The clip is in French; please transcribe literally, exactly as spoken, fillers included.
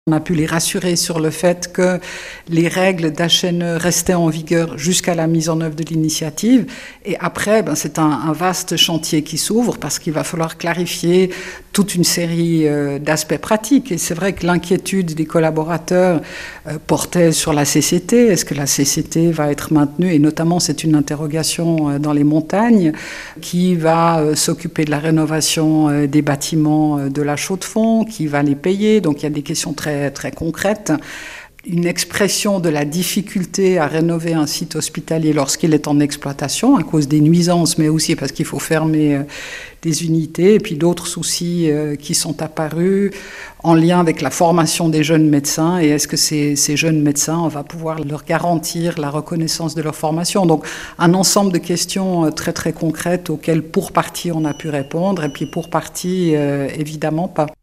On a pu les rassurer sur le fait que les règles d'H N E restaient en vigueur jusqu'à la mise en œuvre de l'initiative. Et après, ben, c'est un, un vaste chantier qui s'ouvre parce qu'il va falloir clarifier toute une série euh, d'aspects pratiques. Et c'est vrai que l'inquiétude des collaborateurs euh, portait sur la C C T. Est-ce que la C C T va être maintenue? Et notamment, c'est une interrogation euh, dans les montagnes qui va euh, s'occuper de la rénovation euh, des bâtiments euh, de la Chaux-de-Fonds, qui va les payer. Donc, il y a des questions très très concrète, une expression de la difficulté à rénover un site hospitalier lorsqu'il est en exploitation à cause des nuisances, mais aussi parce qu'il faut fermer des unités, et puis d'autres soucis qui sont apparus en lien avec la formation des jeunes médecins, et est-ce que ces, ces jeunes médecins, on va pouvoir leur garantir la reconnaissance de leur formation. Donc un ensemble de questions très très concrètes auxquelles pour partie on a pu répondre, et puis pour partie euh, évidemment pas.